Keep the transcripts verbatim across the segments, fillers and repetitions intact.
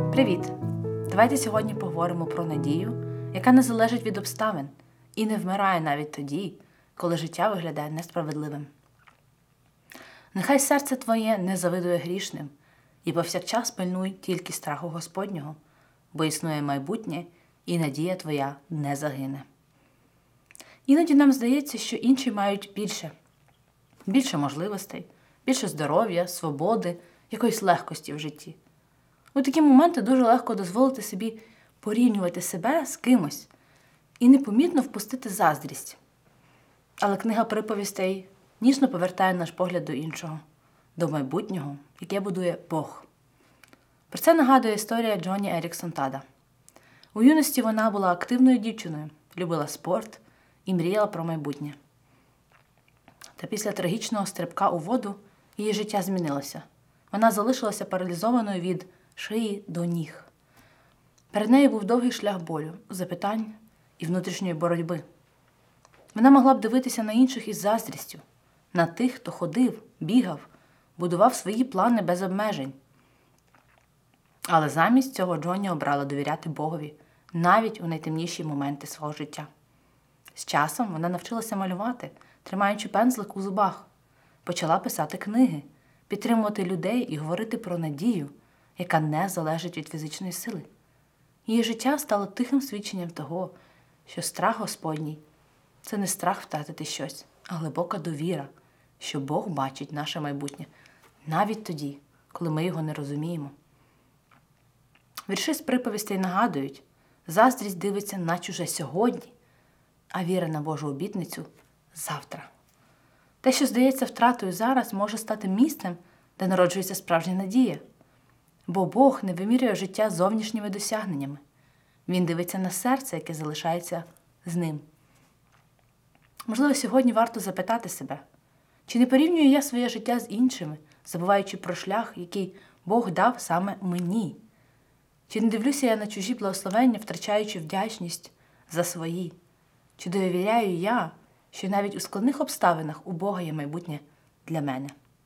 Привіт! Давайте сьогодні поговоримо про надію, яка не залежить від обставин і не вмирає навіть тоді, коли життя виглядає несправедливим. Нехай серце твоє не завидує грішним і повсякчас пильнуй тільки страху Господнього, бо існує майбутнє і надія твоя не загине. Іноді нам здається, що інші мають більше. Більше можливостей, більше здоров'я, свободи, якоїсь легкості в житті. У такі моменти дуже легко дозволити собі порівнювати себе з кимось і непомітно впустити заздрість. Але книга приповістей ніжно повертає наш погляд до іншого, до майбутнього, яке будує Бог. Про це нагадує історія Джоні Еріксон Тада. У юності вона була активною дівчиною, любила спорт і мріяла про майбутнє. Та після трагічного стрибка у воду її життя змінилося. Вона залишилася паралізованою від шиї до ніг. Перед нею був довгий шлях болю, запитань і внутрішньої боротьби. Вона могла б дивитися на інших із заздрістю, на тих, хто ходив, бігав, будував свої плани без обмежень. Але замість цього Джоні обрала довіряти Богові навіть у найтемніші моменти свого життя. З часом вона навчилася малювати, тримаючи пензлик у зубах, почала писати книги, підтримувати людей і говорити про надію, яка не залежить від фізичної сили. Її життя стало тихим свідченням того, що страх Господній – це не страх втратити щось, а глибока довіра, що Бог бачить наше майбутнє навіть тоді, коли ми його не розуміємо. Вірші з приповістей нагадують, заздрість дивиться на чуже сьогодні, а віра на Божу обітницю – завтра. Те, що здається втратою зараз, може стати місцем, де народжується справжня надія. Бо Бог не вимірює життя зовнішніми досягненнями. Він дивиться на серце, яке залишається з ним. Можливо, сьогодні варто запитати себе, чи не порівнюю я своє життя з іншими, забуваючи про шлях, який Бог дав саме мені? Чи не дивлюся я на чужі благословення, втрачаючи вдячність за свої? Чи довіряю я, що навіть у складних обставинах у Бога є майбутнє для мене?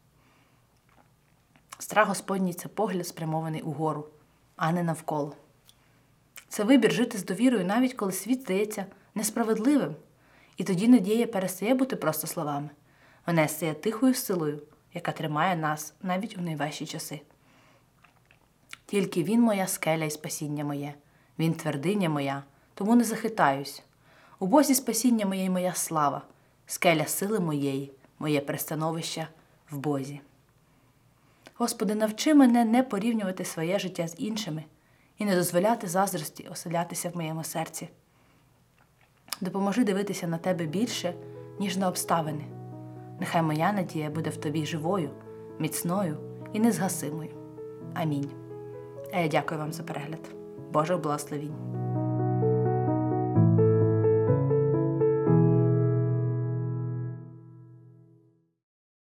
Страх Господній – це погляд, спрямований угору, а не навколо. Це вибір жити з довірою, навіть коли світ здається несправедливим. І тоді надія перестає бути просто словами. Вона стає тихою силою, яка тримає нас навіть у найважчі часи. Тільки Він моя скеля і спасіння моє, Він твердиня моя, тому не захитаюсь. У Бозі спасіння моє і моя слава, скеля сили моєї, моє пристановище в Бозі. Господи, навчи мене не порівнювати своє життя з іншими і не дозволяти заздрості оселятися в моєму серці. Допоможи дивитися на Тебе більше, ніж на обставини. Нехай моя надія буде в Тобі живою, міцною і незгасимою. Амінь. А я дякую вам за перегляд. Божих благословінь.